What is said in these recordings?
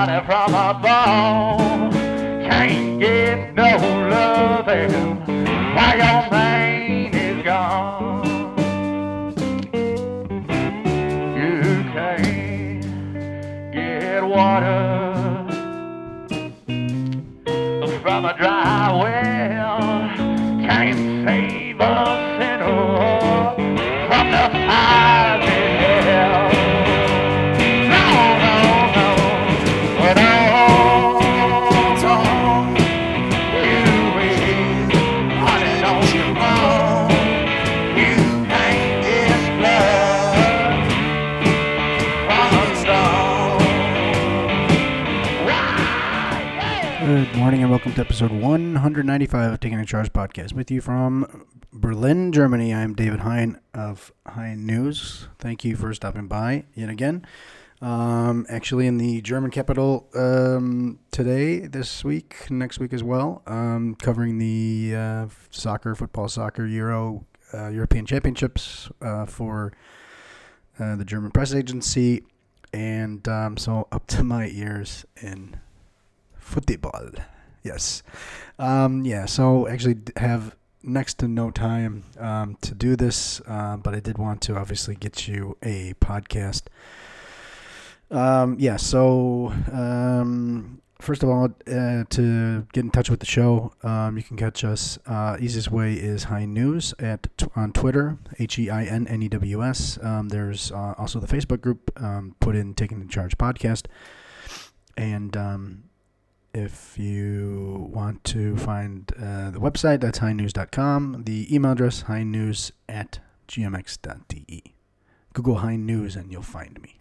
body from a bone. Can't get no loving while your man is gone. You can't get water from a dry well. Can't save a sinner from the fires in hell. No, no, no, but don't you will, honey, don't you know you can't get blood from a stone. Right, yeah. Good morning and welcome to episode 195 of Taking in Charge podcast. With you from Berlin, Germany, I'm David Hein of Hein News. Thank you for stopping by yet again. Actually in the German capital today, this week, next week as well, covering the football soccer European Championships for the German press agency. And so up to my ears in football. Yes. So actually have next to no time to do this, but I did want to obviously get you a podcast. First of all, to get in touch with the show, you can catch us. Easiest way is Hein News on Twitter, HEINNEWS. There's also the Facebook group, put in Taking in Charge podcast. And if you want to find the website, that's heinnews.com. The email address, heinnews@gmx.de. Google Hein News and you'll find me.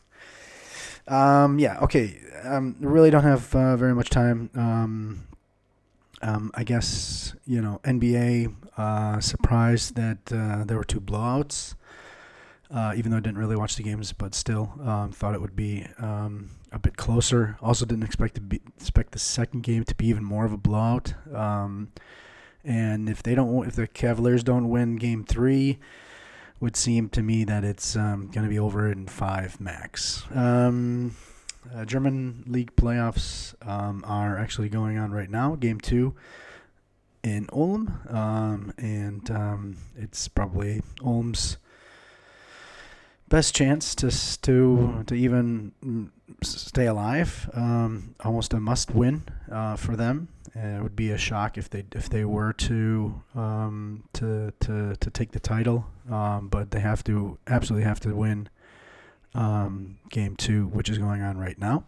Really don't have very much time. I guess, NBA, surprised that there were two blowouts. Even though I didn't really watch the games, but still thought it would be a bit closer. Also didn't expect the second game to be even more of a blowout. And if the Cavaliers don't win Game 3, would seem to me that it's going to be over in 5 max. German league playoffs are actually going on right now. Game 2 in Ulm, and it's probably Ulm's best chance to even stay alive. Almost a must win for them. It would be a shock if they were to take the title. But they absolutely have to win Game 2, which is going on right now.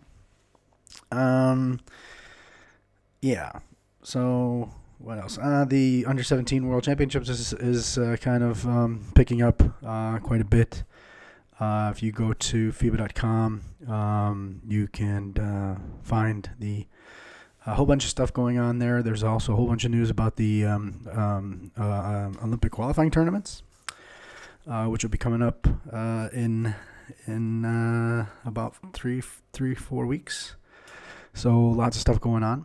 So what else? The Under-17 World Championships is kind of picking up quite a bit. If you go to FIBA.com, you can find a whole bunch of stuff going on there. There's also a whole bunch of news about the Olympic qualifying tournaments, which will be coming up in about 3-4 weeks. So lots of stuff going on.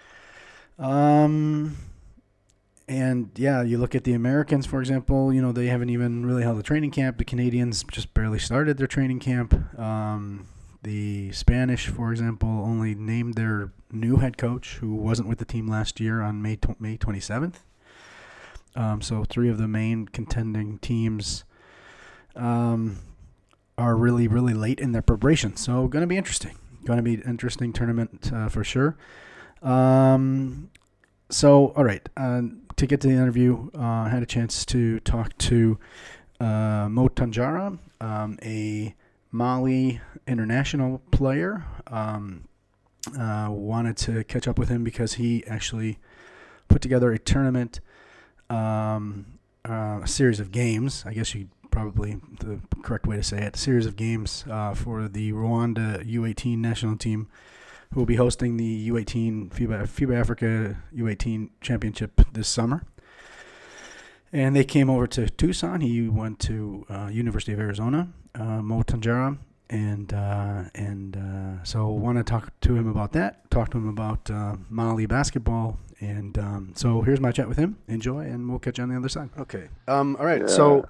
And you look at the Americans, for example, they haven't even really held a training camp. The Canadians just barely started their training camp. The Spanish, for example, only named their new head coach, who wasn't with the team last year, on May 27th. So 3 of the main contending teams are really, really late in their preparation. So going to be interesting. Going to be an interesting tournament for sure. So, all right, to get to the interview, I had a chance to talk to Mo Tanjara, a Mali international player. Wanted to catch up with him because he actually put together a tournament, a series of games, I guess probably the correct way to say it, a series of games for the Rwanda U18 national team, who will be hosting the U18 FIBA Africa U18 Championship this summer. And they came over to Tucson. He went to University of Arizona, Mo Tanjara, and so want to talk to him about that. Talk to him about Mali basketball, and so here's my chat with him. Enjoy, and we'll catch you on the other side. Okay. All right. Yeah. So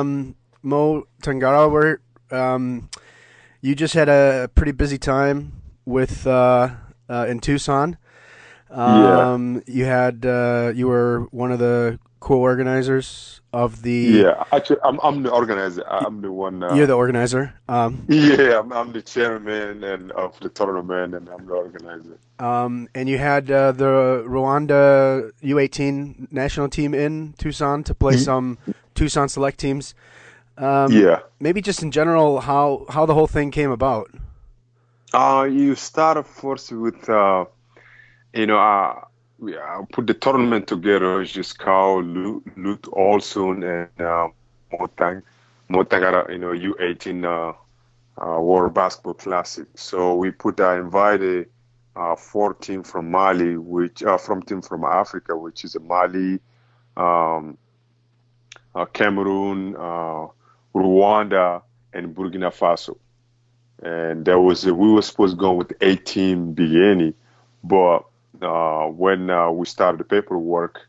Mo Tanjara, you just had a pretty busy time with in Tucson. Yeah, You were one of the co-organizers of the. yeah. Actually, I'm the organizer. I'm the one. You're the organizer. Yeah, I'm the chairman and of the tournament, and I'm the organizer. And you had the Rwanda U18 national team in Tucson to play Ye- some Tucson select teams. Yeah. Maybe just in general, how the whole thing came about. You start first with you know, we put the tournament together. It's just called Lut Olson and Motang. Motang got a U18 World Basketball Classic. So we put invited four team from Mali, which from team from Africa, which is Mali, um, Cameroon, Rwanda, and Burkina Faso. And there was we were supposed to go with 18 beginning, but when we started the paperwork,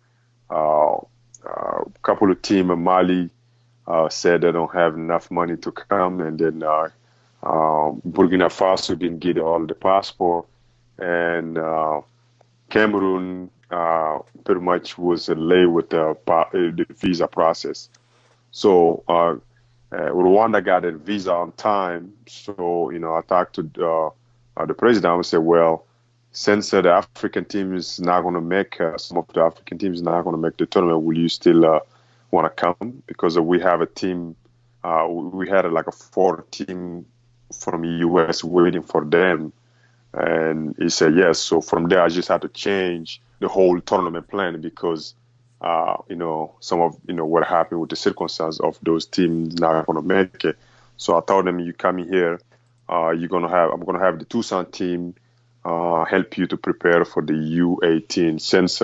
a couple of team in Mali said they don't have enough money to come, and then Burkina Faso didn't get all the passport, and Cameroon pretty much was late with the visa process. So Rwanda got a visa on time. So I talked to the president. I said, well, since the African team is not going to make some of the African teams not going to make the tournament, will you still want to come? Because we have a team. We had like a four team from the U.S. waiting for them, and he said yes. So from there, I just had to change the whole tournament plan because some of what happened with the circumstance of those teams not going to make it. So I told them, you come here, I'm gonna have the Tucson team help you to prepare for the U18 since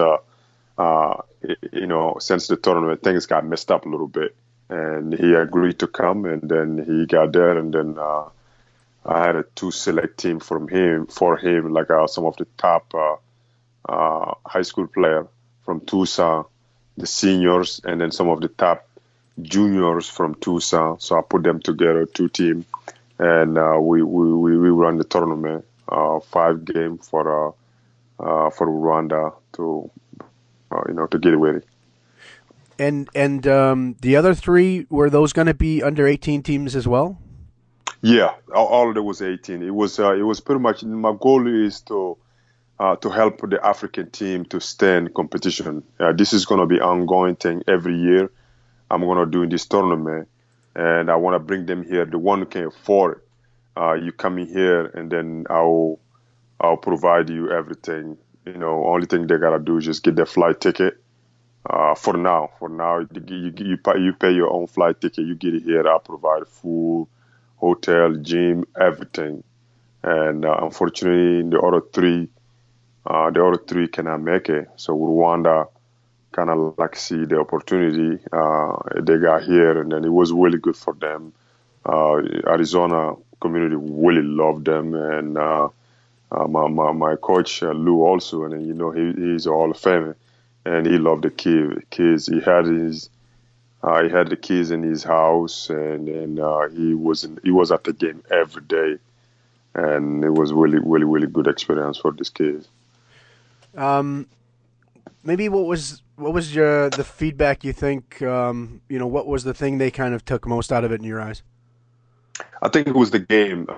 since the tournament things got messed up a little bit, and he agreed to come, and then he got there, and then I had a two select team for him, like some of the top high school player from Tucson, the seniors, and then some of the top juniors from Tucson. So I put them together, two team, and we run the tournament, 5 game for Rwanda to get ready. And the other three, were those going to be under 18 teams as well? Yeah, all of it was 18. It was pretty much my goal is to help the African team to stay in competition. This is going to be ongoing thing every year. I'm going to do in this tournament, and I want to bring them here. The one who can afford it, you come in here, and then I'll provide you everything. Only thing they gotta do is just get their flight ticket. For now, you pay your own flight ticket. You get it here. I provide food, hotel, gym, everything. And unfortunately, the other three cannot make it. So Rwanda kind of like see the opportunity they got here, and then it was really good for them. Arizona community really loved them, and my coach Lou also, and he's a Hall of Famer, and he loved the kids. He had the kids in his house, and he was at the game every day, and it was really really really good experience for these kids. Maybe what was the feedback you think? What was the thing they kind of took most out of it in your eyes? I think it was the game.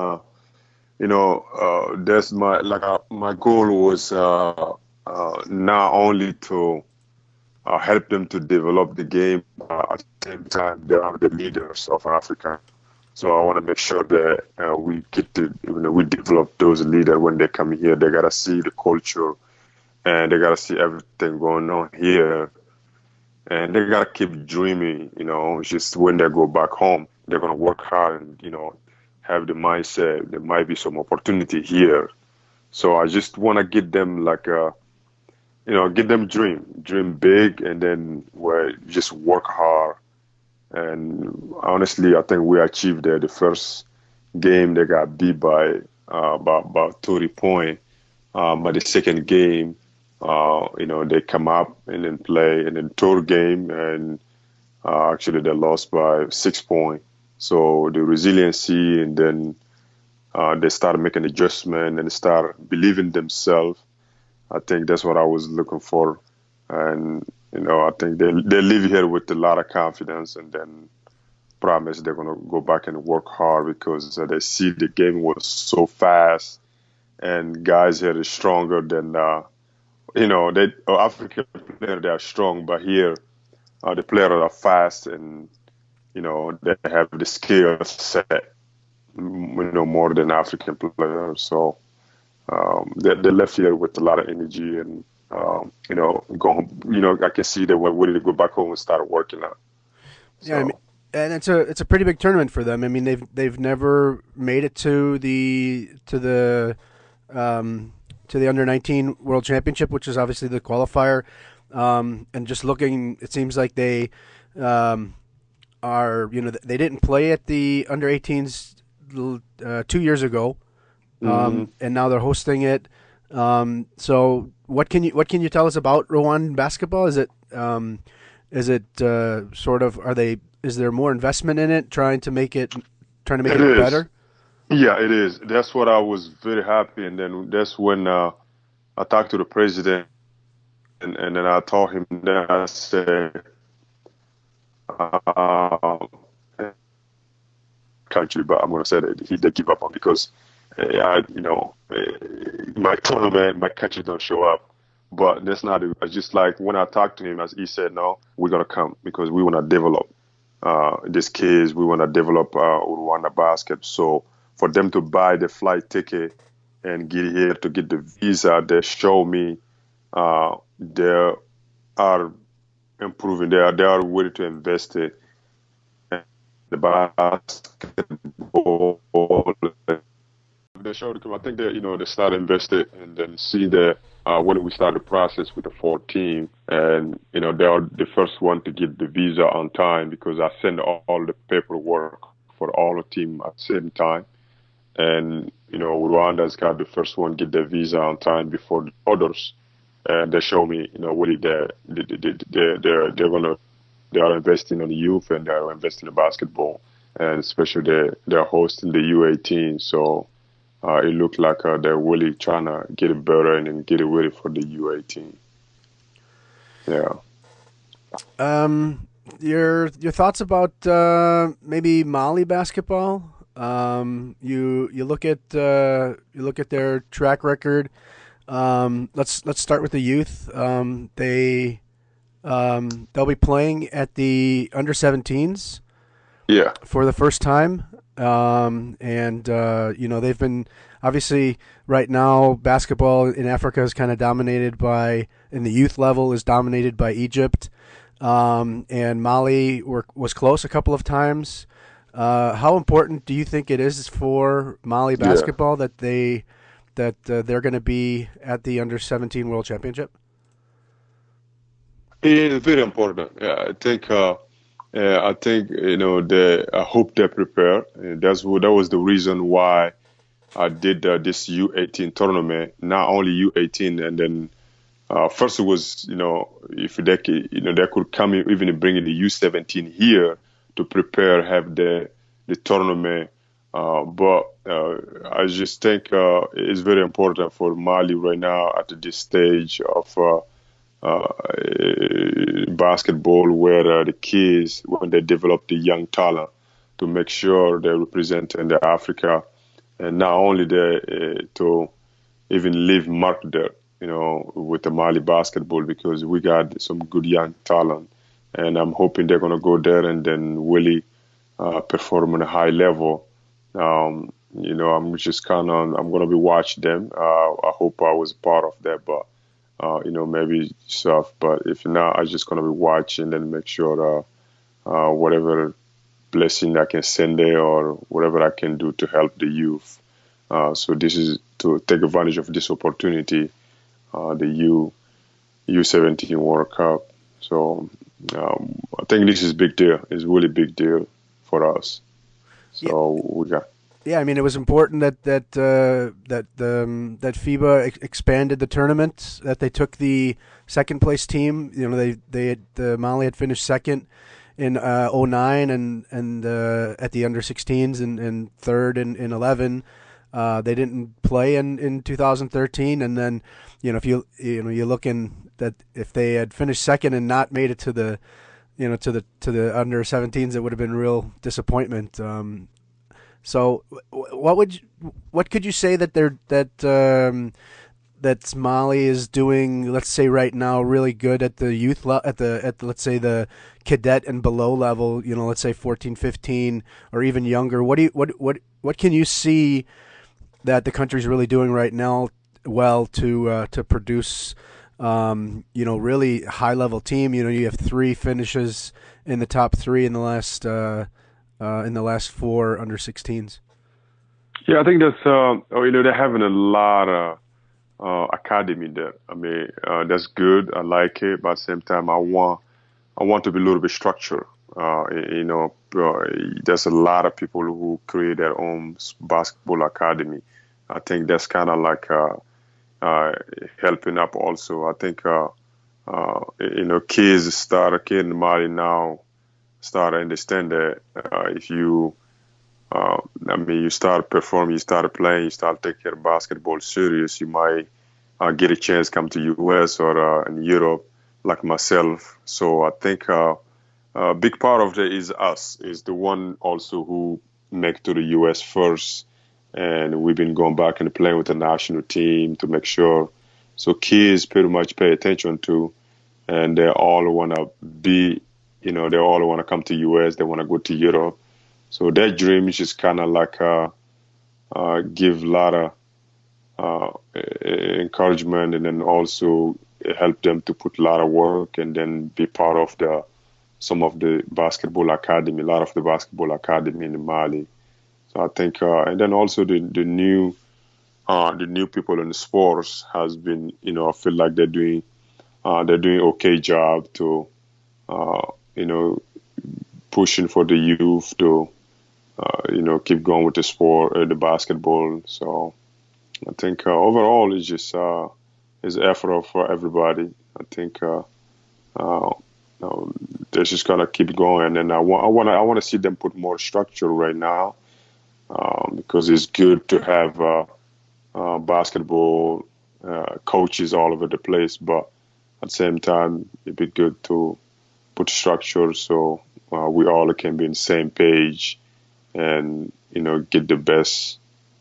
That's my goal was not only to help them to develop the game, at the same time they are the leaders of Africa. So I want to make sure that we get to we develop those leaders when they come here. They gotta see the culture, and they gotta see everything going on here, and they gotta keep dreaming. Just when they go back home, they're gonna work hard and have the mindset. There might be some opportunity here. So I just want to get them get them dream big, and then just work hard. And honestly, I think we achieved that. The first game they got beat by about 30 points. But the second game, they come up and then play, and then third game, and actually they lost by 6 points. So the resiliency, and then they started making adjustment and start believing themselves. I think that's what I was looking for, and I think they live here with a lot of confidence, and then promise they're gonna go back and work hard because they see the game was so fast, and guys here is stronger than they African players, they are strong, but here the players are fast and they have the skill set, more than African players. So they left here with a lot of energy and go home. I can see they were ready to go back home and start working out. So. Yeah, I mean, and it's a pretty big tournament for them. I mean, they've never made it to the under-19 World Championship, which is obviously the qualifier. And just looking, it seems like they are, they didn't play at the under-18s 2 years ago, and now they're hosting it. So what can you tell us about Rwanda basketball? Is it sort of, is there more investment in it, trying to make it better? Yeah, it is. That's what I was very happy, and then that's when I talked to the president, and then I told him that I said, country, but I'm going to say that he did give up on because my tournament, my country don't show up. But that's not it. It's just like when I talked to him, as he said, no, we're going to come because we want to develop these kids. We want to develop Rwanda basket. So for them to buy the flight ticket and get here to get the visa, they show me they are improving. They are ready to invest in the basketball. They showed them. I think they started investing and then see the when we started the process with the 14, and they are the first one to get the visa on time because I send all the paperwork for all the team at the same time, and Rwanda's got the first one get the visa on time before the others, and they show me really they are investing on the youth and they are investing in basketball, and especially they're hosting the U18, so. It looked like they're really trying to get it better and then get it ready for the U18. Yeah. Your thoughts about maybe Mali basketball? You look at their track record. Let's start with the youth. They'll be playing at the under-17s. Yeah. For the first time. They've been obviously right now basketball in Africa is kind of dominated in the youth level is dominated by Egypt, and Mali was close a couple of times. How important do you think it is for Mali basketball that they're going to be at the under-17 World Championship? It is very important. Yeah, I think. I hope they prepare. That was the reason why I did this U18 tournament. Not only U18, and then first it was if they could come in, even bring in the U17 here to prepare, have the tournament. But I just think it's very important for Mali right now at this stage of. Basketball where the kids, when they develop the young talent, to make sure they represent in the Africa, and not only to even leave mark there, with the Mali basketball, because we got some good young talent, and I'm hoping they're gonna go there and then really perform on a high level. I'm just I'm gonna be watching them. I hope I was part of that, but. Maybe stuff, but if not, I'm just gonna be watching and make sure whatever blessing I can send there or whatever I can do to help the youth. So this is to take advantage of this opportunity, the U17 World Cup. So I think this is big deal. It's really big deal for us. So we got. Yeah, I mean, it was important that FIBA expanded the tournament. That they took the second place team. The Mali had finished second in 09 and at the under 16s and third in 11. They didn't play in 2013, and then if you look in that if they had finished second and not made it to the to the under 17s, it would have been real disappointment. So what could you say that that Mali is doing, let's say right now, really good at the youth at let's say the cadet and below level, let's say 14, 15 or even younger. What can you see that the country's really doing right now well to produce really high level team? You have three finishes in the top three in the last four under 16s. Yeah, I think that's they're having a lot of academy there. I mean, that's good. I like it, but at the same time, I want to be a little bit structured. There's a lot of people who create their own basketball academy. I think that's kind of like helping up also. I think kid in Mali now start to understand that if you you start performing, you start playing, you start taking your basketball serious, you might get a chance to come to US or in Europe, like myself. So I think a big part of it is us, is the one also who make to the US first. And we've been going back and playing with the national team to make sure. So kids pretty much pay attention to, and they all want to be, they all want to come to US, they want to go to Europe. So their dream is just kind of like give a lot of encouragement, and then also help them to put a lot of work, and then be part of some of the basketball academy, a lot of the basketball academy in Mali. So I think, and then also the new people in the sports has been, I feel like they're doing okay job to, pushing for the youth to, keep going with the sport, the basketball. So I think overall it's just it's effort for everybody. I think they're just gonna keep going, and I want to see them put more structure right now, because it's good to have basketball coaches all over the place, but at the same time it'd be good to put structure so we all can be on the same page, and get the best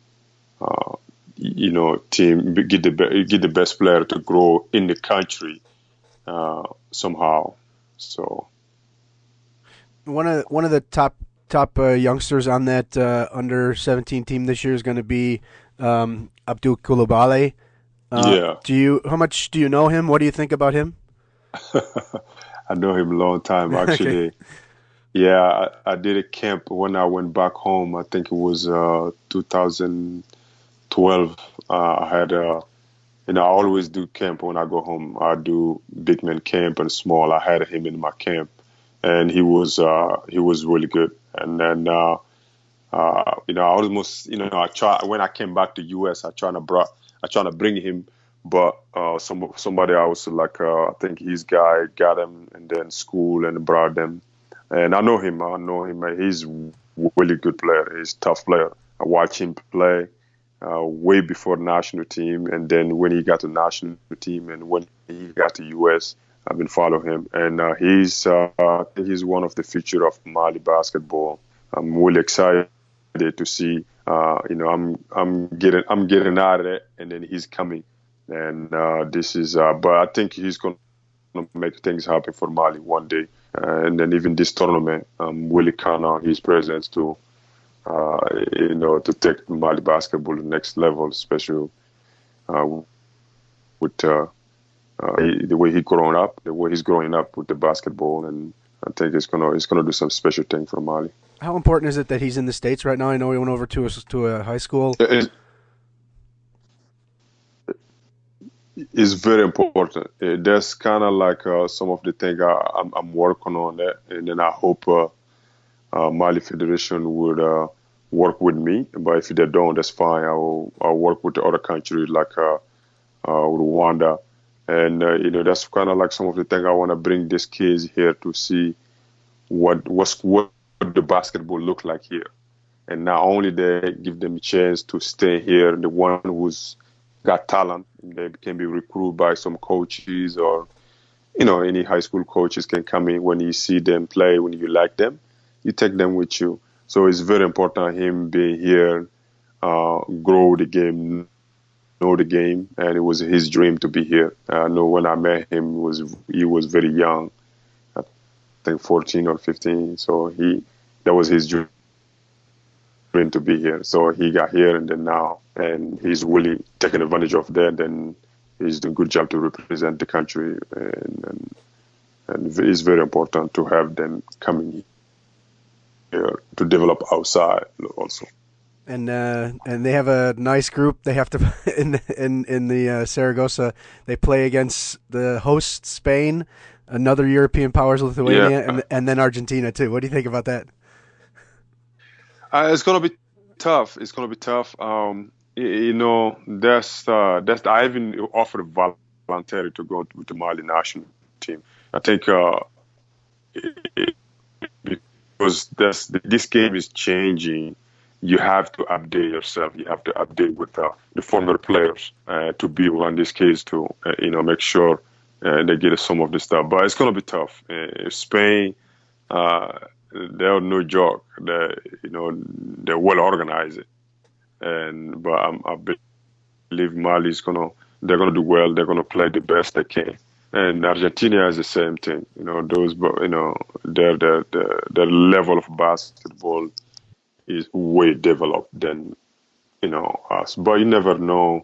team, get the best player to grow in the country somehow. So one of the top youngsters on that under 17 team this year is going to be Abdul Coulibaly. Yeah. How much do you know him? What do you think about him? I know him a long time, actually. Okay. Yeah, I did a camp when I went back home. I think it was 2012. I had I always do camp when I go home. I do big man camp and small. I had him in my camp, and he was really good. And then I almost I try when I came back to US. I trying to bring him, but somebody else, like I think his guy got him, and then school and brought them. And I know him. He's a really good player. He's a tough player. I watched him play way before the national team, and then when he got to national team, and when he got to US, I've been following him. And he's one of the future of Mali basketball. I'm really excited to see. I'm getting out of it, and then he's coming. And this is, but I think he's going to make things happen for Mali one day. And then even this tournament, I'm really count on his presence to take Mali basketball to the next level, especially with the way he's growing up with the basketball, and I think it's gonna do some special thing for Mali. How important is it that he's in the States right now? I know he went over to a high school. It's very important. That's kind of like some of the things I'm working on that, and then I hope Mali Federation would work with me. But if they don't, that's fine. I'll work with the other countries like Rwanda, and that's kind of like some of the things I want to bring these kids here to see what the basketball look like here. and not only they give them a chance to stay here, the one who's got talent, they can be recruited by some coaches or any high school coaches can come in when you see them play, when you like them, you take them with you. So it's very important him being here, grow the game, know the game, and it was his dream to be here. I know when I met him, he was very young, I think 14 or 15. So that was his dream to be here. So he got here, and then now, and he's really taking advantage of that. And he's doing a good job to represent the country, and it's very important to have them coming here to develop outside also. And they have a nice group. They have to in the Saragossa. They play against the host Spain, another European powers, Lithuania, and then Argentina too. What do you think about that? It's gonna be tough. It's gonna be tough. That's I even offered voluntarily to go with the Mali national team. I think because this game is changing. You have to update yourself. You have to update with the former players to be in this case to make sure they get some of the stuff. But it's gonna be tough. Spain, they're no joke. They're well organized, but I believe Mali's they're gonna do well. They're gonna play the best they can. And Argentina is the same thing. Their level of basketball is way developed than us, but you never know.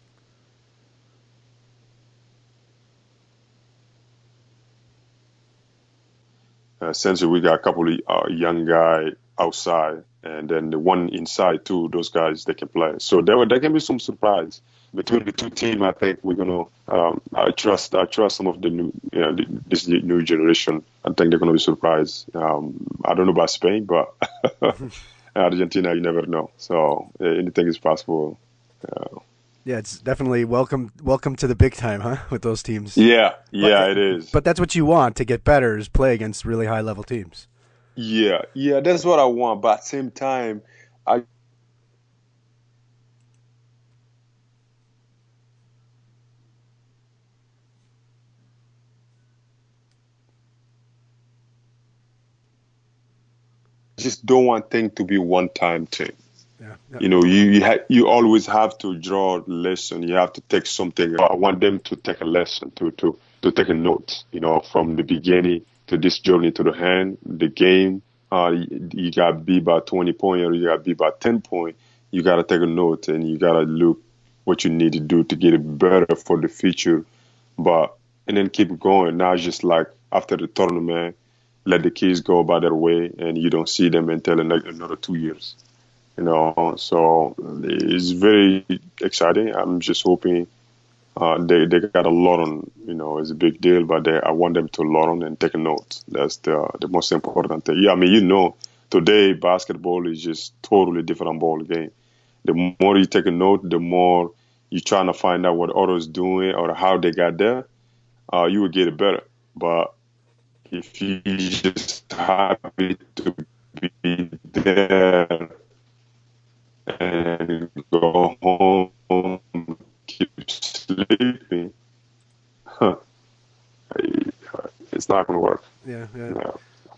Since we got a couple of young guys outside, and then the one inside too, those guys they can play. So there can be some surprise between the two teams. I think we're gonna. I trust some of the new, this new generation. I think they're gonna be surprised. I don't know about Spain, but. Argentina, you never know. So anything is possible. Yeah, it's definitely welcome to the big time, huh? With those teams. Yeah, it is. But that's what you want to get better is play against really high level teams. Yeah, that's what I want. But at the same time, I just don't want things to be one-time thing. Yeah. You always have to draw a lesson. You have to take something. I want them to take a lesson, to take a note, from the beginning to this journey to the end, the game. You got to be by 20 points or you got to be by 10 points. You got to take a note and you got to look what you need to do to get it better for the future. And then keep going. Not just like after the tournament, let the kids go by their way and you don't see them until another 2 years. So it's very exciting. I'm just hoping they got a lot on. It's a big deal, but I want them to learn and take a note. That's the most important thing. Yeah, I mean, today basketball is just totally different ball game. The more you take a note, the more you're trying to find out what others doing or how they got there. You will get it better. But if you just happy to be there and go home, keep sleeping, it's not going to work. Yeah.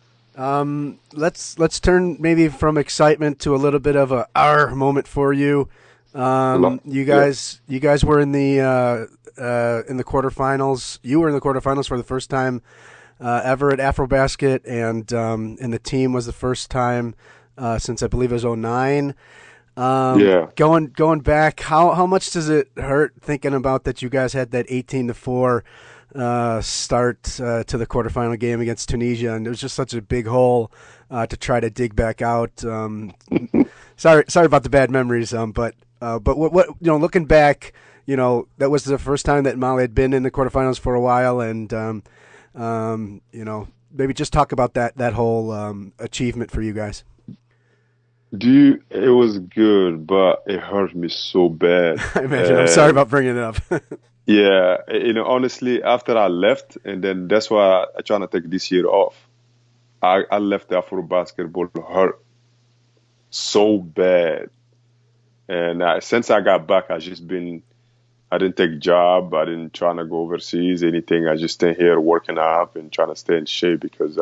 Let's turn maybe from excitement to a little bit of a moment for you. You guys were in the quarterfinals. You were in the quarterfinals for the first time ever at AfroBasket, and the team was the first time since I believe it was 2009. Going back, how much does it hurt thinking about that you guys had that 18-4 start to the quarterfinal game against Tunisia, and it was just such a big hole to try to dig back out. Sorry about the bad memories, but what looking back, that was the first time that Mali had been in the quarterfinals for a while, and maybe just talk about that whole achievement for you guys. It was good, but it hurt me so bad. I imagine. I'm sorry about bringing it up. Yeah, honestly, after I left, and then that's why I trying to take this year off. I left the Afro basketball hurt so bad. And since I got back, I didn't take a job. I didn't try to go overseas, anything. I just stay here working out and trying to stay in shape because,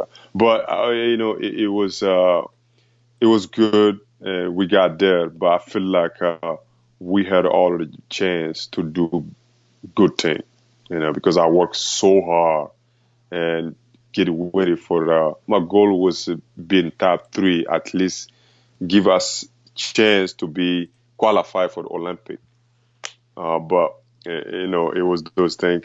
it was good. We got there, but I feel like we had all the chance to do good thing, because I worked so hard and get ready for my goal was to be in top 3, at least give us chance to be qualified for the Olympic. But it was those things.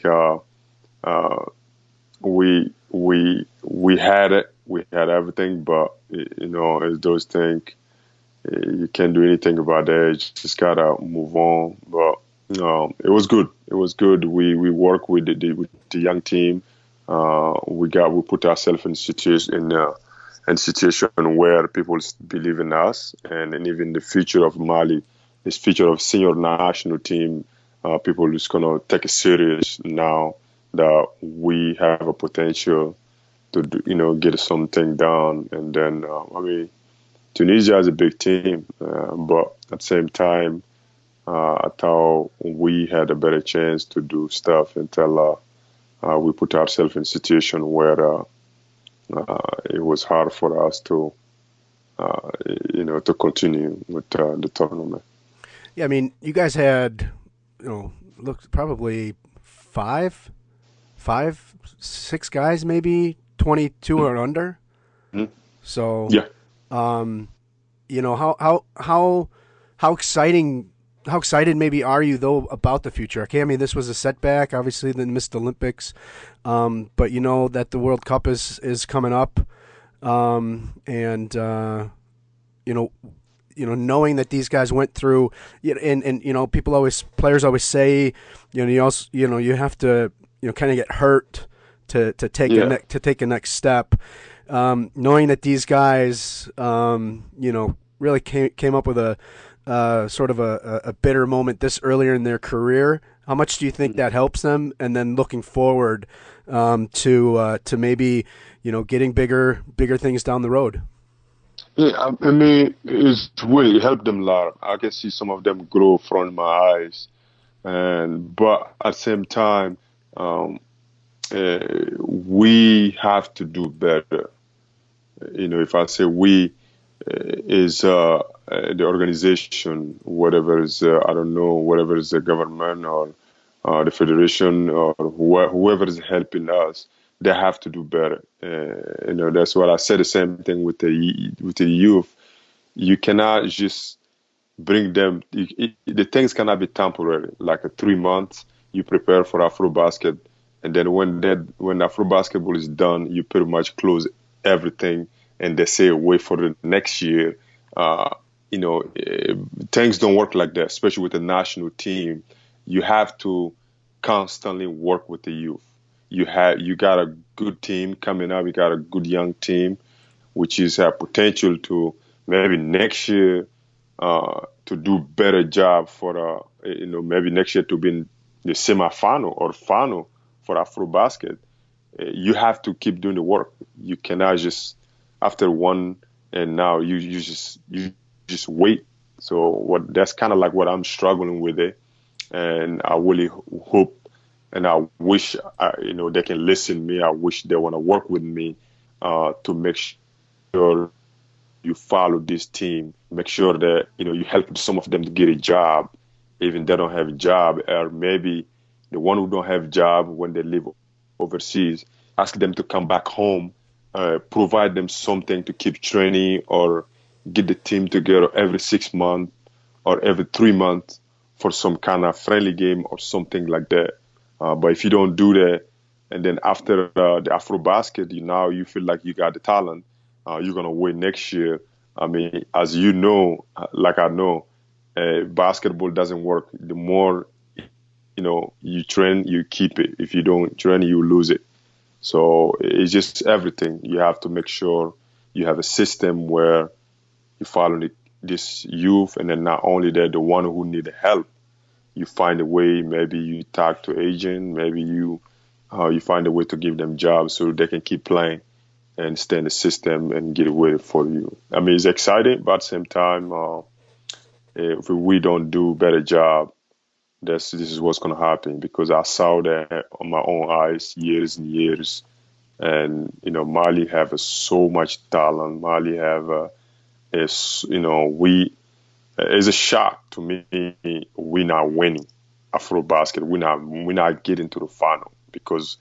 We had it, we had everything, but it's those things. You can't do anything about that. You just gotta move on. But it was good. It was good. We worked with the young team. We put ourselves in situation where people believe in us, and even the future of Mali, this future of senior national team, people is gonna take it serious now that we have a potential to get something done. And then Tunisia is a big team, but at the same time, I thought we had a better chance to do stuff until we put ourselves in a situation where it was hard for us to continue with the tournament. Yeah, I mean, you guys had, probably five, 6 guys, maybe 22 or under. Mm-hmm. So yeah. How excited maybe are you though about the future? Okay, I mean, this was a setback, obviously, then missed the Olympics, but that the World Cup is coming up, and knowing that these guys went through, and players always say, you also, you have to kind of get hurt to take a next step. Knowing that these guys, really came up with a sort of a bitter moment this earlier in their career, how much do you think that helps them? And then looking forward to maybe getting bigger things down the road. Yeah, I mean, it's really helped them a lot. I can see some of them grow from my eyes, but at the same time, we have to do better. If I say we, is the organization, whatever is I don't know, whatever is the government or the federation or whoever is helping us, they have to do better. That's what I said. The same thing with the youth. You cannot just bring them. The things cannot be temporary. Like 3 months, you prepare for AfroBasket, and then when AfroBasketball is done, you pretty much close everything, and they say wait for the next year. Things don't work like that, especially with the national team. You have to constantly work with the youth. You got a good team coming up. You got a good young team, which is a potential to maybe next year to do better job for maybe next year to be in the semifinal or final for AfroBasket. You have to keep doing the work. You cannot just after one and now you just wait. So that's kind of like what I'm struggling with it, and I really hope and I wish they can listen to me. I wish they want to work with me to make sure you follow this team. Make sure that you help some of them to get a job, even they don't have a job, or maybe the one who don't have a job when they live overseas, ask them to come back home, provide them something to keep training, or get the team together every 6 months or every 3 months for some kind of friendly game or something like that. But if you don't do that, and then after the AfroBasket, you feel like you got the talent, you're going to win next year. I mean, as you know, like I know, basketball doesn't work. The more, you train, you keep it. If you don't train, you lose it. So it's just everything. You have to make sure you have a system where you follow this youth, and then not only that, the one who need help, you find a way. Maybe you talk to agent. Maybe you find a way to give them jobs so they can keep playing. and stay in the system and get ready for you. I mean, it's exciting, but at the same time, if we don't do a better job, this is what's going to happen, because I saw that on my own eyes years and years. And, Mali have so much talent. Mali have, it's a shock to me we not winning Afro basket. We not getting to the final because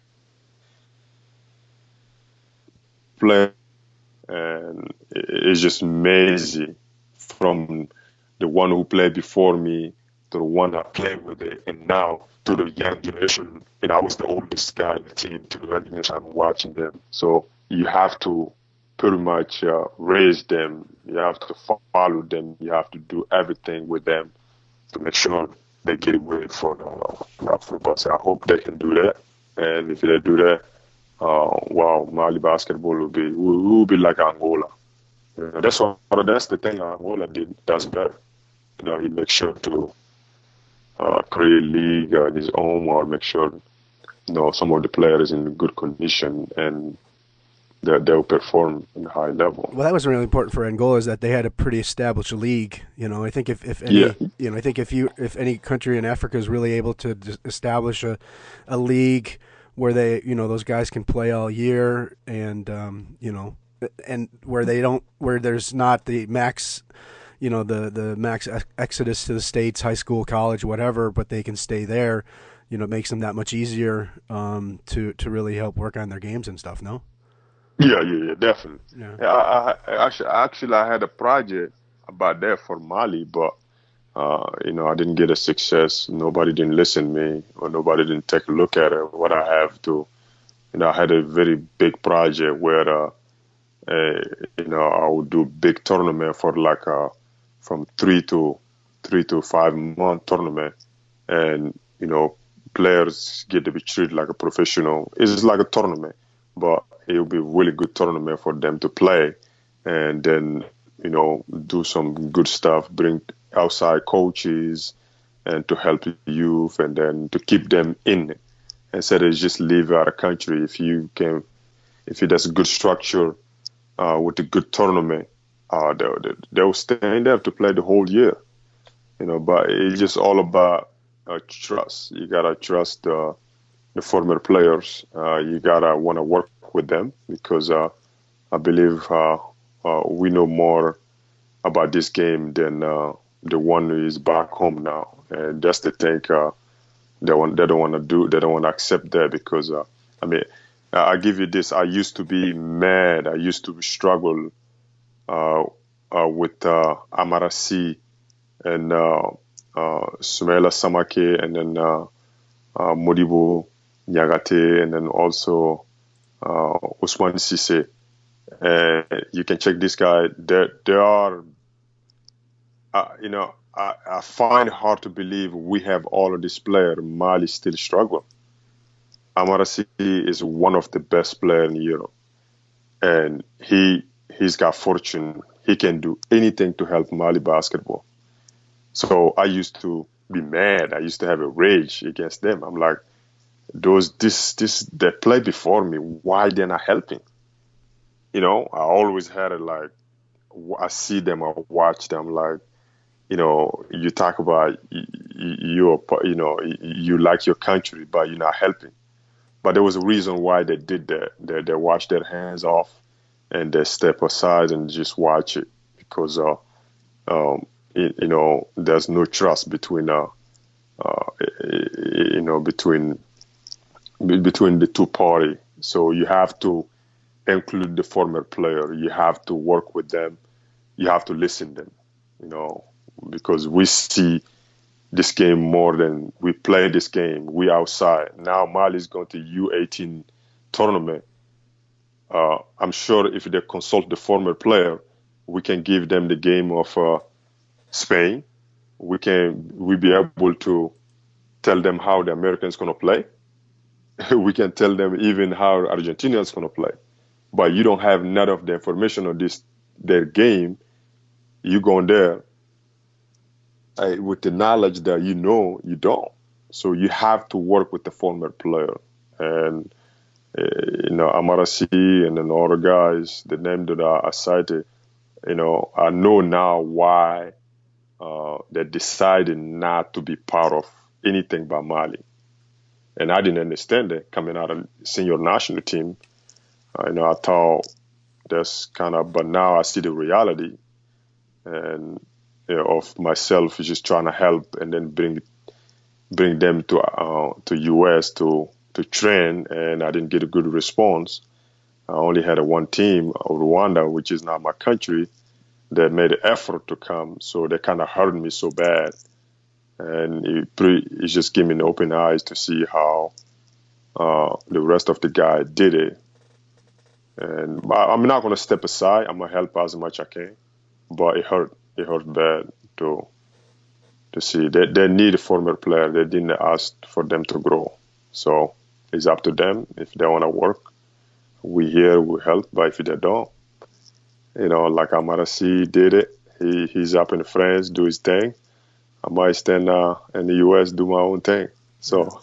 play, and it's just amazing from the one who played before me to the one I played with it, and now to the young generation. And I was the oldest guy in the team too, and I'm watching them. So you have to pretty much raise them. You have to follow them. You have to do everything with them to make sure they get ready for the football. So I hope they can do that. And if they do that, wow, Mali basketball will be like Angola. That's the thing Angola does better. He makes sure to create a league on his own, or make sure some of the players in good condition and they'll perform in a high level. Well, that was really important for Angola, is that they had a pretty established league. I think if any country in Africa is really able to establish a league where they those guys can play all year, and and where there's not the max the max exodus to the States, high school, college, whatever, but they can stay there. It makes them that much easier to really help work on their games and stuff. No. Yeah, definitely. Yeah. I had a project about that for Mali, but I didn't get a success. Nobody didn't listen to me, or nobody didn't take a look at it. What I have to, I had a very big project where, I would do big tournament for like from 3 to 5 month tournament, and players get to be treated like a professional. It's like a tournament, but it will be a really good tournament for them to play, and then do some good stuff, bring outside coaches, and to help the youth, and then to keep them in, instead of just leave out of country. If there's a good structure with a good tournament, they'll stay in there to play the whole year. But it's just all about trust. You gotta trust the former players. You gotta want to work with them, because I believe we know more about this game than the one who is back home now, and that's the thing. They don't want to do. They don't want to accept that, because I give you this. I used to be mad. I used to struggle with Amarasi and Sumaila Samake, and then Modibo Nyagate, and then also Usman Sise. You can check this guy. There are, I find it hard to believe we have all of these players. Mali still struggle. Amarasi is one of the best players in Europe, and he's got fortune. He can do anything to help Mali basketball. So I used to be mad. I used to have a rage against them. I'm like, they played before me. Why they're not helping? I always had it like, I see them, I watch them, like, you talk about you like your country, but you're not helping. But there was a reason why they did that. They washed their hands off and they step aside and just watch it, because there's no trust between between the two parties. So you have to include the former player. You have to work with them. You have to listen to them, because we see this game more than we play this game. We outside. Now Mali's going to U18 tournament. I'm sure if they consult the former player, we can give them the game of Spain. We'll be able to tell them how the Americans going to play. We can tell them even how Argentina is going to play. But you don't have none of the information on their game. You go in there with the knowledge that you don't. So you have to work with the former player, and Amarasi and then other guys, the name that I cited, I know now why they decided not to be part of anything by Mali. And I didn't understand it coming out of senior national team. I thought that's but now I see the reality and of myself is just trying to help and then bring them to US to train, and I didn't get a good response. I only had one team, Rwanda, which is not my country, that made an effort to come. So they kind of hurt me so bad. And it just gave me an open eyes to see how the rest of the guy did it. And I'm not going to step aside. I'm going to help as much as I can. But it hurt. It hurt bad to see. They need a former player. They didn't ask for them to grow. So it's up to them. If they want to work, we here, we help. But if they don't, like Amarasi did it. He's up in France, do his thing. I might stand in the U.S., do my own thing. So,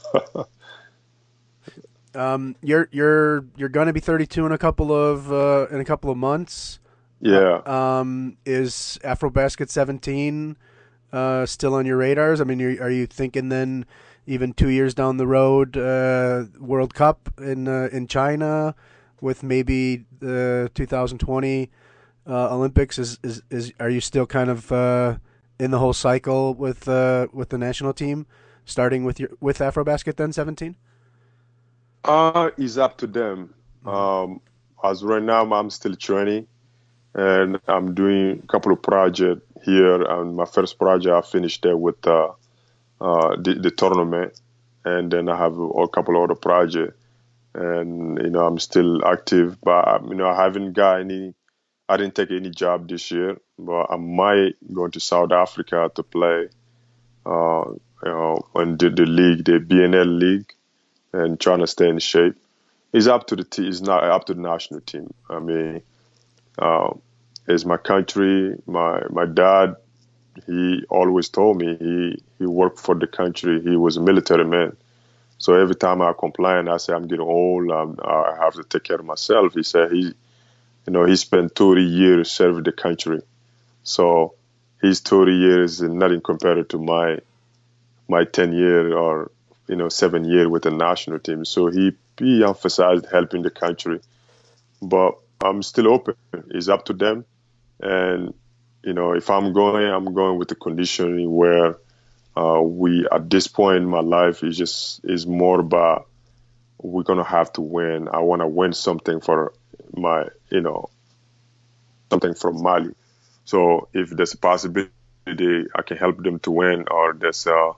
you're going to be 32 in a couple of months. Yeah. Is AfroBasket 17 still on your radars? I mean, are you thinking then even 2 years down the road, World Cup in China, with maybe the 2020 Olympics? Are you still kind of in the whole cycle with the national team, starting with AfroBasket then 17? It's up to them. As right now, I'm still training, and I'm doing a couple of projects here. And my first project I finished there with the tournament, and then I have a couple of other projects. And I'm still active, but I haven't got any. I didn't take any job this year, but I might go to South Africa to play, on the league, the BNL league, and trying to stay in shape. It's up to the team. It's not up to the national team. I mean, it's my country. My dad, he always told me he worked for the country. He was a military man. So every time I complain, I say I'm getting old. I have to take care of myself. He said he spent 30 years serving the country. So his 30 years is nothing compared to my 10 year or 7 year with the national team. So he emphasized helping the country. But I'm still open. It's up to them. And if I'm going with the conditioning where we at this point in my life is more about we're gonna have to win. I want to win something for my something from Mali. So if there's a possibility I can help them to win, or there's a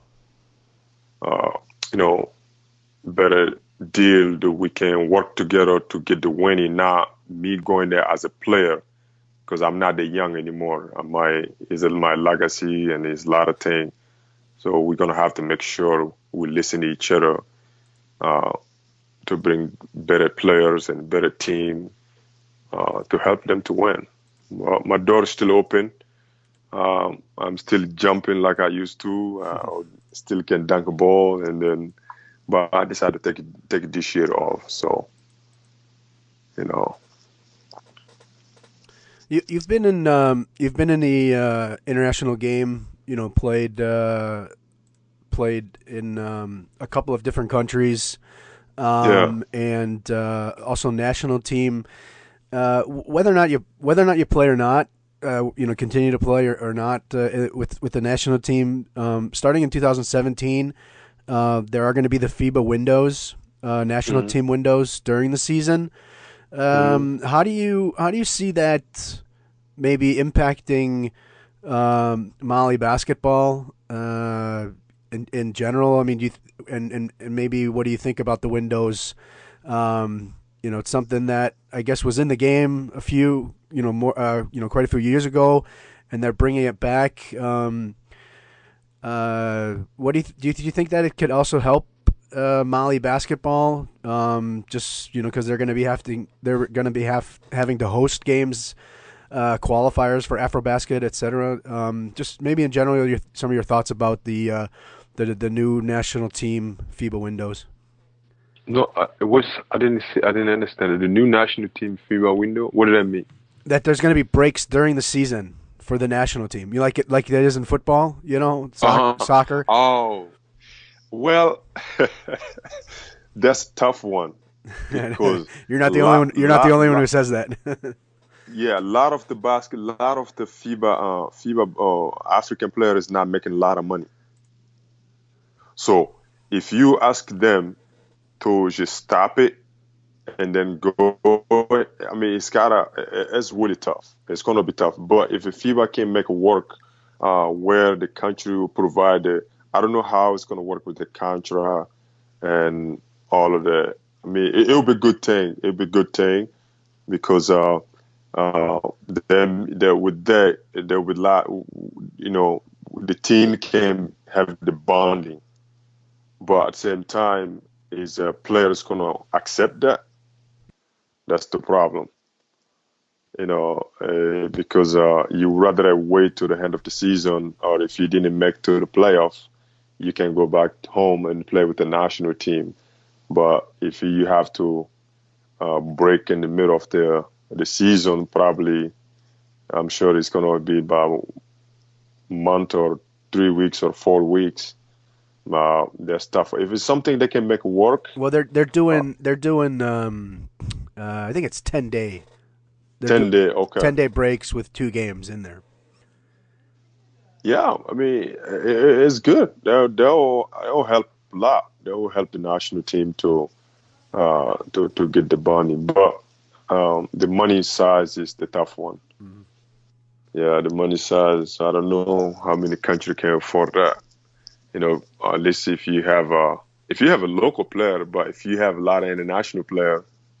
better deal that we can work together to get the winning, not me going there as a player, because I'm not that young anymore. It's my legacy and it's a lot of things. So we're going to have to make sure we listen to each other to bring better players and better team to help them to win. Well, my door is still open. I'm still jumping like I used to. Still can dunk a ball, but I decided to take this year off. So, You've been in the international game. Played in a couple of different countries, and also national team. Whether or not you play or not, continue to play or not with the national team. Starting in 2017, there are going to be the FIBA windows, national team windows during the season. How do you see that maybe impacting Mali basketball in general? I mean, and maybe what do you think about the windows? It's something that I guess was in the game quite a few years ago, and they're bringing it back. What do you think that it could also help Mali basketball? Just because they're going to be having to host games, qualifiers for AfroBasket, etc. Just maybe in general, some of your thoughts about the new national team FIBA windows. No, it was. I didn't see. I didn't understand it. The new national team FIBA window. What did that mean? That there's going to be breaks during the season for the national team. You like it like that is in football, Uh-huh. soccer. Oh, well, that's a tough one because You're not a the only one. lot, You're not the lot, only one who lot, says that. yeah, a lot of the basket, a lot of the FIBA African players not making a lot of money. So if you ask them to just stop it and then go, I mean, it's really tough. It's gonna be tough. But if the FIBA can make it work, where the country will provide I don't know how it's gonna work with the contract and all of that. I mean, it'll be a good thing. It'll be a good thing because uh, then there with that there would lot, the team can have the bonding, but at the same time, is players gonna accept that? That's the problem, because you rather wait to the end of the season, or if you didn't make to the playoffs, you can go back home and play with the national team. But if you have to break in the middle of the season, probably I'm sure it's gonna be about a month or 3 weeks or 4 weeks. That's tough. If it's something they can make work, Well, they're uh, doing they're doing. I think it's 10 day. They're doing 10 day, okay. 10 day breaks with 2 games in there. Yeah, I mean, it's good. They'll help a lot. They'll help the national team to get the money, but the money size is the tough one. Mhm. Yeah, the money size. I don't know how many countries can afford that. At least if you have a local player, but if you have a lot of international player,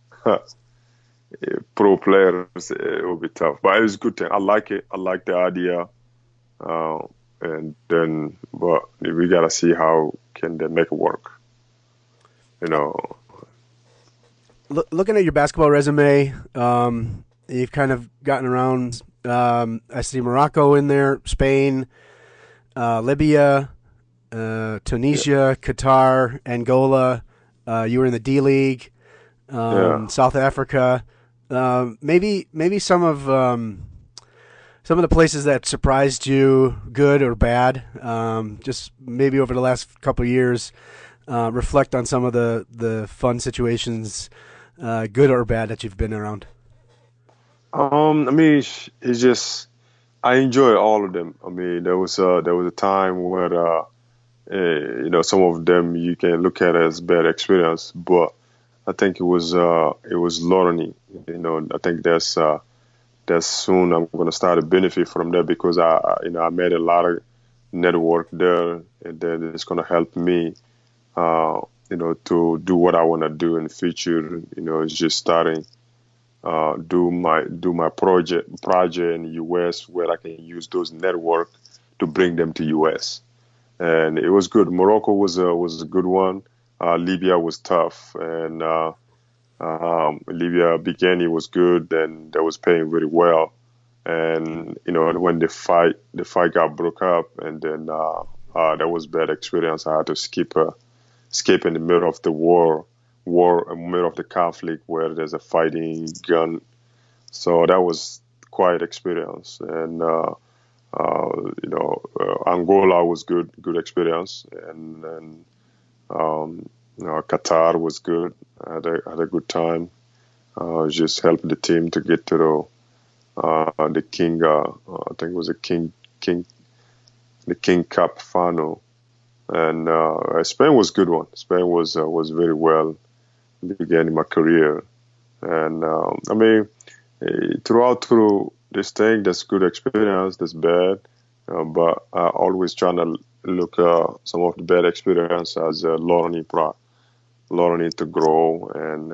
pro players, it will be tough. But it's a good thing. I like it. I like the idea. Uh, but we gotta see how can they make it work. You know, Looking at your basketball resume, you've kind of gotten around. I see Morocco in there, Spain, Libya, yeah, Tunisia, Qatar, Angola. You were in the D League, yeah. South Africa. Maybe some of the places that surprised you, good or bad. Just maybe over the last couple of years, reflect on some of the fun situations, good or bad, that you've been around. I mean, it's just I enjoy all of them. I mean, there was a time where some of them you can look at as bad experience, but I think it was learning. I think that's soon I'm going to start to benefit from that because I made a lot of network there, and then it's going to help me, to do what I want to do in the future. It's just starting do my project in the U.S. where I can use those network to bring them to U.S. And it was good. Morocco was a good one. Libya was tough, and Libya beginning was good, and that was paying very well. And when the fight got broke up, and then that was bad experience. I had to escape in the middle of the war in the middle of the conflict where there's a fighting gun. So that was quite experience. And Angola was good experience, and Qatar was good. I had a good time. Just helped the team to get to the King. I think it was a King, the King Cup final. And Spain was a good one. Spain was very well beginning my career. And I mean, through this thing, there's good experience, there's bad, but I always trying to look some of the bad experience as learning to grow, and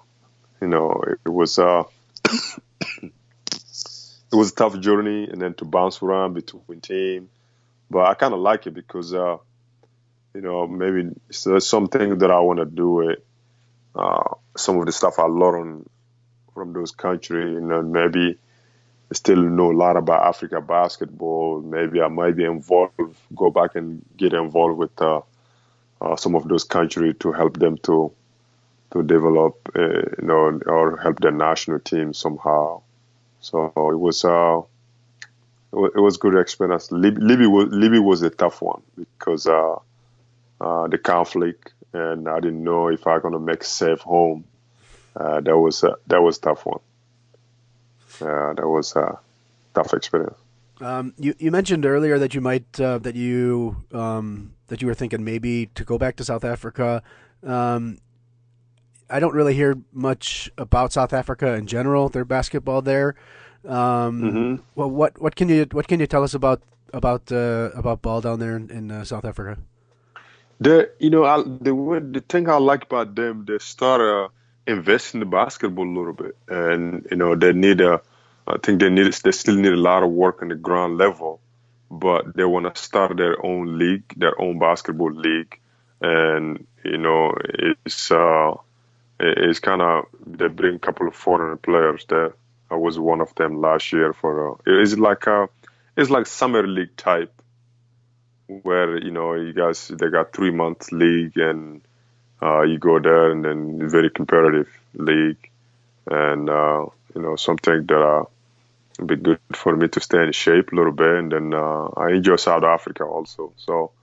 it was a tough journey, and then to bounce around between team. But I kind of like it because maybe there's something that I want to do it. Some of the stuff I learned from those countries, maybe I still know a lot about Africa basketball. Maybe I might be involved, go back and get involved with some of those countries to help them to to develop, or help the national team somehow. So it was good experience. Libya was a tough one because the conflict, and I didn't know if I gonna make safe home. That was tough one. That was a tough experience. You mentioned earlier that you might that you were thinking maybe to go back to South Africa. I don't really hear much about South Africa in general. Their basketball there. Well, what can you tell us about ball down there in South Africa? The thing I like about them, they start investing in the basketball a little bit, and they need they still need a lot of work on the ground level, but they want to start their own league, their own basketball league, and it's kind of, they bring a couple of foreign players there. I was one of them last year for it's like summer league type, where you guys, they got 3 month league, and you go there, and then very competitive league, and something that would be good for me to stay in shape a little bit, and then I enjoy South Africa also. So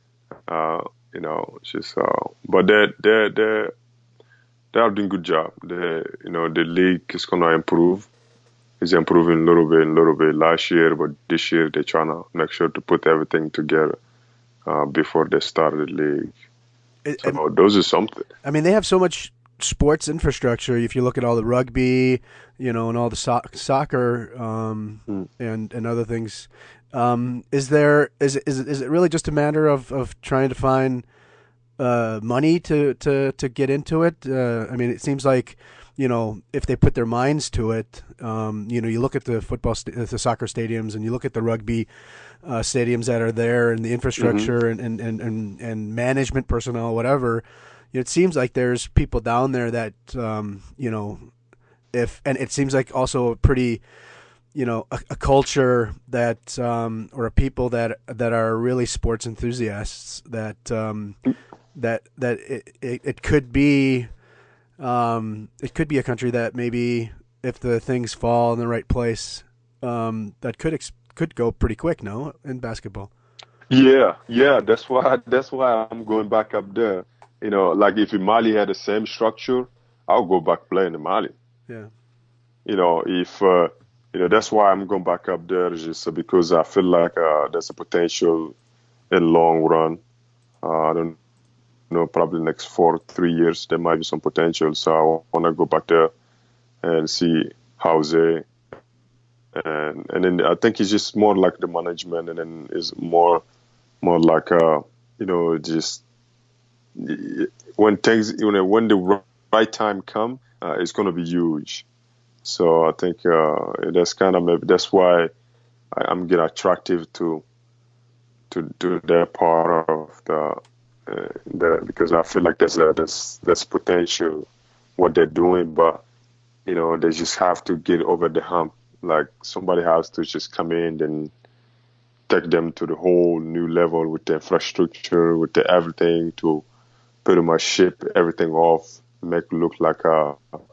just but they're doing a good job. The league is gonna improve. It's improving a little bit last year, but this year they're trying to make sure to put everything together before they start the league. So those are something. I mean, they have so much sports infrastructure. If you look at all the rugby, and all the soccer and other things, is it really just a matter of trying to find money to get into it? I mean, it seems like if they put their minds to it, you look at the the soccer stadiums, and you look at the rugby stadiums that are there, and the infrastructure and management personnel, whatever. It seems like there's people down there that and it seems like also a pretty a culture that or a people that are really sports enthusiasts, that it could be. It could be a country that maybe, if the things fall in the right place, that could go pretty quick. No, in basketball. Yeah. That's why I'm going back up there. Like if Mali had the same structure, I'll go back playing in Mali. Yeah. If that's why I'm going back up there, just because I feel like there's a potential in long run. I don't know, probably next 3 years there might be some potential. So I want to go back there and see how they, and then I think it's just more like the management, and then it's more like just when things, when the right time come, it's going to be huge. So I think that's kind of, maybe that's why I'm getting attractive to that part of because I feel like there's potential what they're doing, but they just have to get over the hump. Like somebody has to just come in and take them to the whole new level with the infrastructure, with the everything, to pretty much ship everything off, make it look like a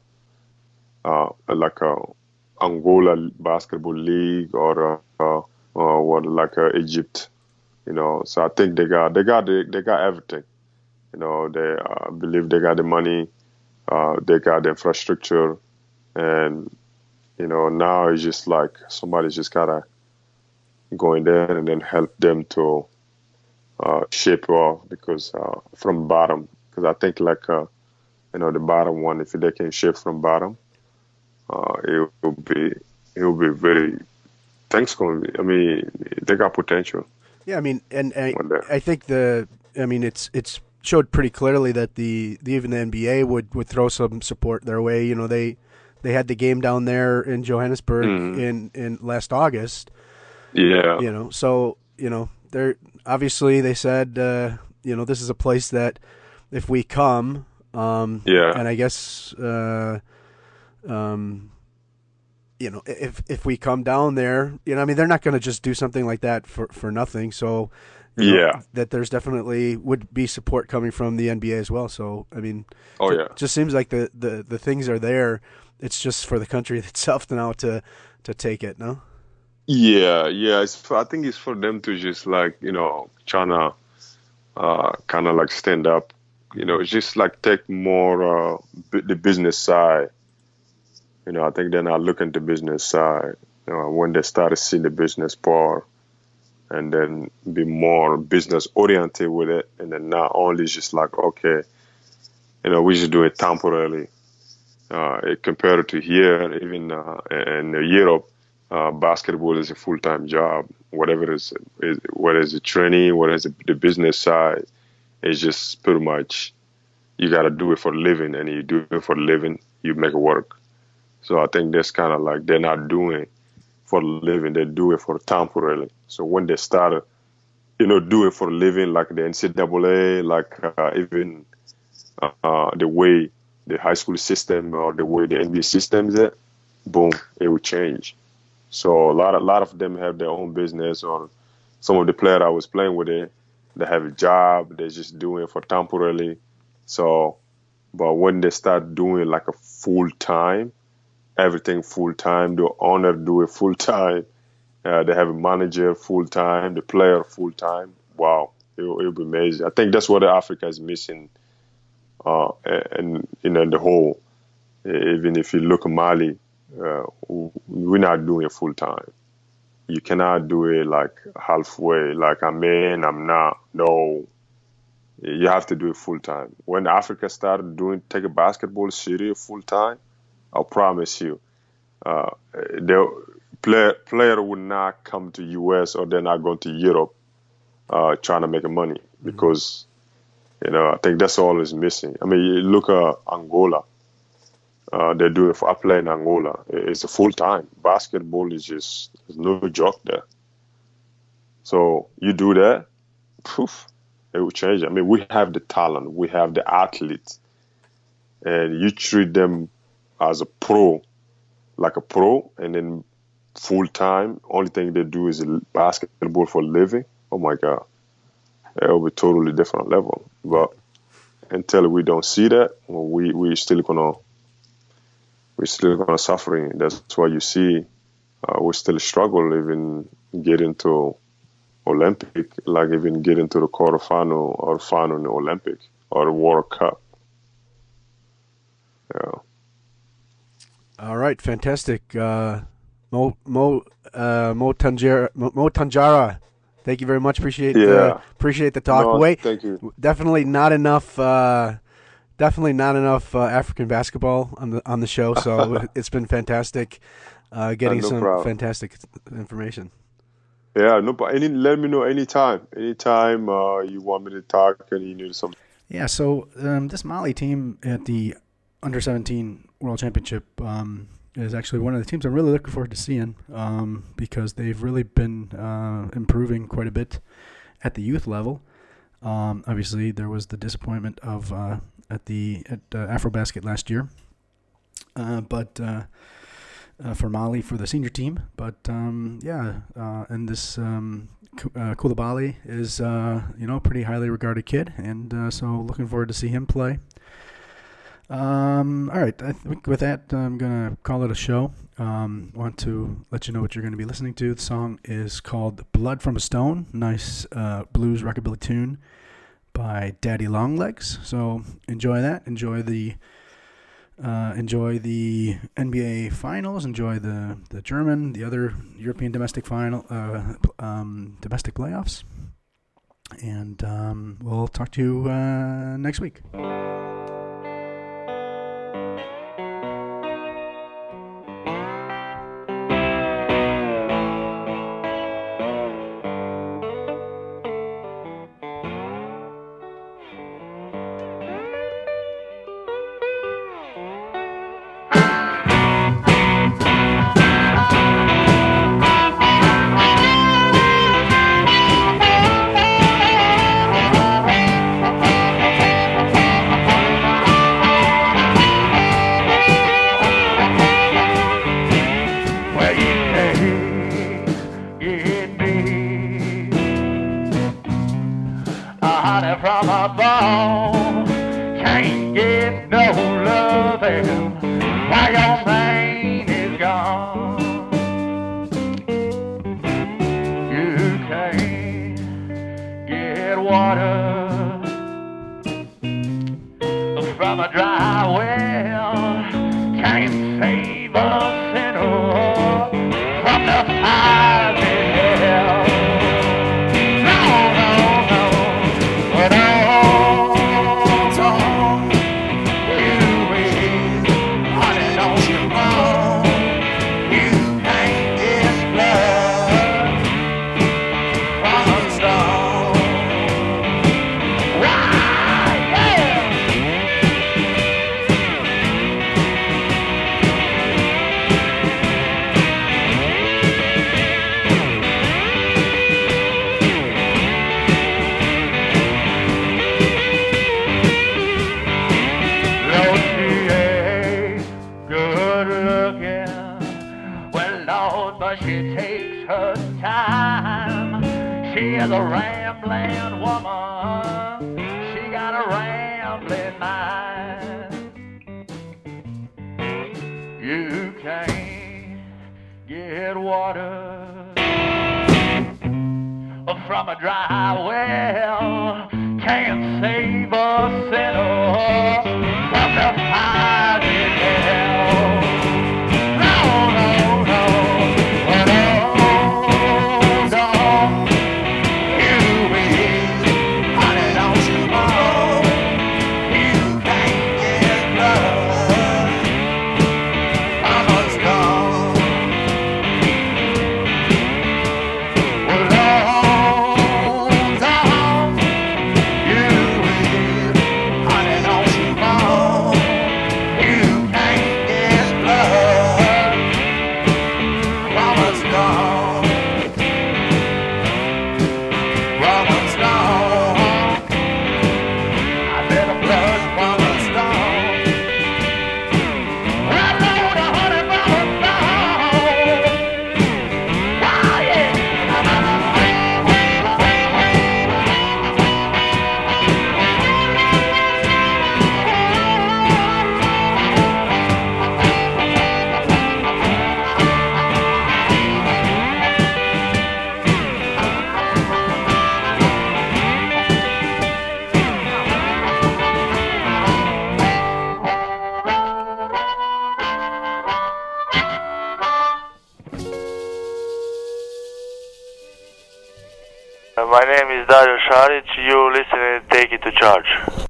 Angola basketball league, or what, like Egypt. So I think they got everything. They believe they got the money, they got the infrastructure, and now it's just like somebody's just gotta go in there and then help them to shape off, because from bottom. Because I think like the bottom one, if they can shape from bottom, it will be very. Things going to be. I mean, they got potential. Yeah, I mean, and I think it's showed pretty clearly that even the NBA would throw some support their way. They had the game down there in Johannesburg in last August. Yeah. So they're obviously, they said this is a place that if we come, and I guess if we come down there, I mean, they're not going to just do something like that for nothing. So, that there's definitely would be support coming from the NBA as well. So, I mean, just seems like the things are there. It's just for the country itself now to take it, no? Yeah. I think it's for them to just like, trying to kind of like stand up, just like take more the business side. I think they're not looking at the business side. When they started seeing the business part and then be more business oriented with it, and then not only just like, okay, we just do it temporarily. Compared to here, even in Europe, basketball is a full-time job. Whatever is whether it's a training, whether it's the business side, it's just pretty much you got to do it for a living, and you do it for a living, you make it work. So I think that's kind of like they're not doing it for a living, they do it for temporarily. So when they started, do it for a living, like the NCAA, like even the way the high school system or the way the NBA system is, boom, it will change. So a lot of them have their own business, or some of the players I was playing with, they have a job, they're just doing it for temporarily. So, but when they start doing like a full time, everything full time, the owner do it full time, they have a manager full time, the player full time. Wow, it'll be amazing. I think that's what Africa is missing, and the whole. Even if you look at Mali, we're not doing it full time. You cannot do it like halfway, like I'm in, I'm not. No, you have to do it full time. When Africa started take a basketball serious full time, I promise you, the player would not come to US, or they're not going to Europe trying to make money, because I think that's all is missing. I mean, you look at Angola. They do it. I play in Angola. It's a full time. Basketball is just there's no joke there. So you do that, poof, it will change. I mean, we have the talent, we have the athletes, and you treat them as a pro, like a pro, and then full time. Only thing they do is basketball for a living. Oh my God, it will be totally different level. But until we don't see that, we're still gonna suffering. That's why you see we still struggle even get into Olympic, like even get into the quarterfinal or final in the Olympic or the World Cup. Yeah. All right, fantastic. Mo Tanjara, thank you very much. Appreciate the talk. No, thank you. Definitely not enough. African basketball on the show, so it's been fantastic getting some fantastic information. Yeah, no, but let me know anytime. Anytime you want me to talk and you need something. Yeah, so this Mali team at the Under-17 World Championship is actually one of the teams I'm really looking forward to seeing because they've really been improving quite a bit at the youth level. Obviously, there was the disappointment of at AfroBasket last year, but for Mali for the senior team. But and this Koulibaly is pretty highly regarded kid, and so looking forward to see him play. All right, I think with that I'm gonna call it a show. Want to let you know what you're going to be listening to. The song is called "Blood from a Stone." Nice blues rockabilly tune by Daddy Longlegs. So enjoy that. Enjoy the NBA finals. Enjoy the German, the other European domestic domestic playoffs. And we'll talk to you next week. honey from a bone. Can't get no loving while your man is gone. You can't get water from a dry well. Can't save a sinner from the fires in hell. No, no, no, but don't you wait, honey, don't you know you can't get blood from a stone. Why, yeah. But she takes her time. She is a rambling woman. She got a rambling mind. You can't get water from a dry well. Can't save a sinner from the fire in hell. No, no, no. My name is Dario Šarić. You listening to Take It to Charge.